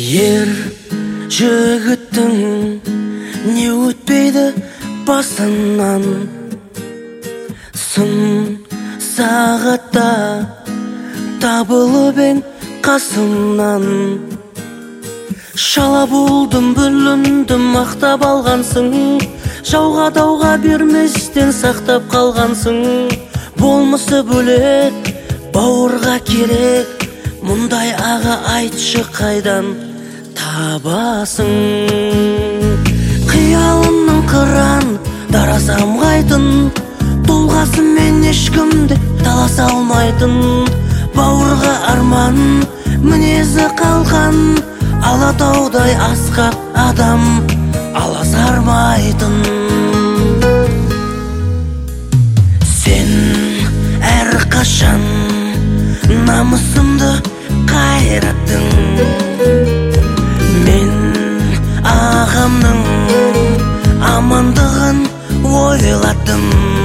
Ер жігіттің не өтпейді басынан, сын сағатта табылып ең қасымнан. Шала болдым, бүліндім, мақтап алғансың, жауға дауға берместен сақтап қалғансың. Болмысы бөлек, бауырға керек, мұндай аға айтшы қайдан табасың? Қиялымның қыран дара самғайтын, толғасымен ешкімді таласа алмайтын. Бауырға арман мінезі қалқан, алатаудай асқақ адам аласармайтын. Сен әрқашан намысымды қайраттың, мен ағамның амандығын ойлаттым.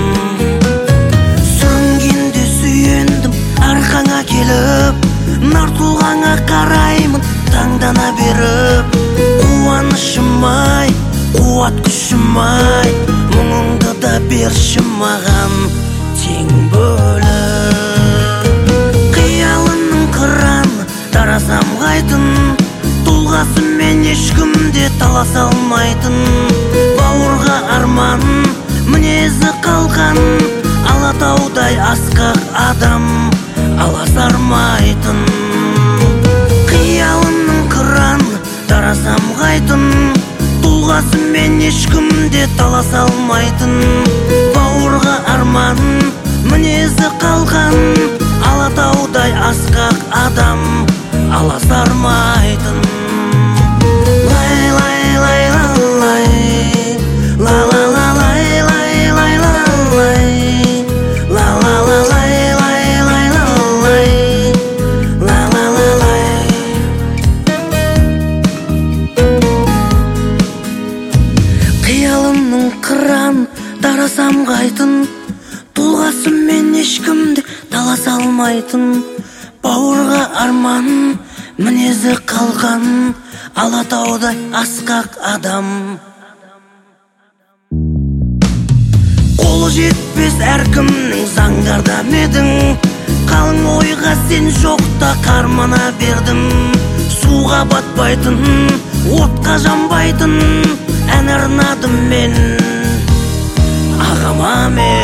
Сүрінгенде сүйендім арқаңа келіп, нар тұлғаңа қараймын таңдана беріп. Қуанышым-ай, қуат күшім-ай, мұңыңды да берші маған тең бөліп. Қиялымның қыран дара самғайтын, толғасымен ешкімде таласа алмайтын. Бауырға арман мінезі қалқан, алатаудай асқақ адам аласармайтын. Қиялымның қыран дара самғайтын, толғасымен ешкімде таласа алмайтын. Бауырға арман мінезі қалқан, алатаудай асқақ адам аласармайтын. Лай лай лай лай ла ла ла лай лай лай лай ла ла ла лай лай лай лай ла ла ла лай. Қиялымның қыран дара самғайтын, толғасымен ешкімді таласа алмайтын. Бауырға арман мінезі қалған, алатаудай асқақ адам. Қолы жетпес әркімнің заңдарда медің, қалың ойға сен жоқта қармана бердің. Суға батпайтын, отқа жанбайтын ән арнадым мен ағама мен.